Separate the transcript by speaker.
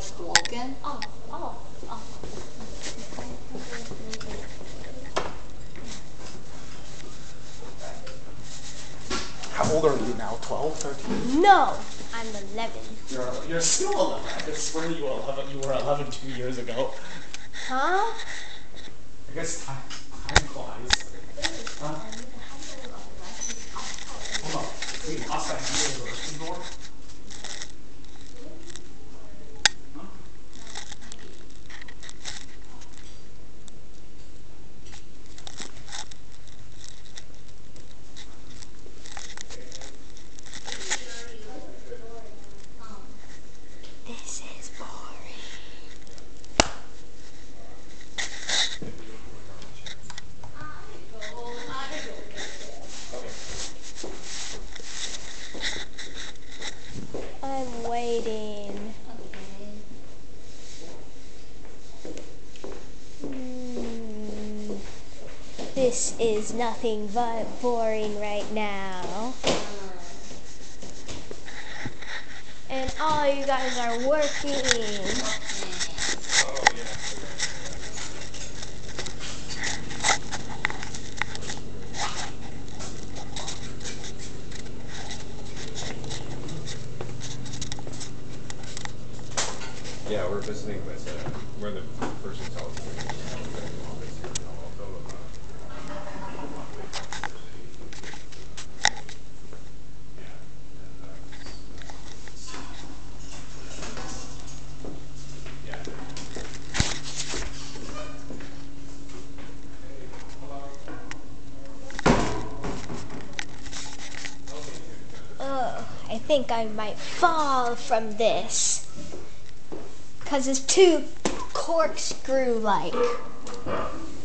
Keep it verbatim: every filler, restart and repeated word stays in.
Speaker 1: Walk-in.
Speaker 2: Oh, oh, oh.
Speaker 3: How old are you now? twelve, thirteen?
Speaker 2: No, I'm eleven.
Speaker 3: You're, you're still eleven. I could swear you were eleven. You were eleven two years ago.
Speaker 2: Huh?
Speaker 3: I guess time, time flies. Huh? Hold on. Wait, ask that handle the restroom door. Huh?
Speaker 2: This is boring. I'm waiting. Hmm. This is nothing but boring right now. And all you guys are working.
Speaker 3: Oh, yeah.
Speaker 4: Yeah, we're visiting with, uh, we're in the person's house.
Speaker 2: Ugh, I think I might fall from this. Cause it's too corkscrew-like.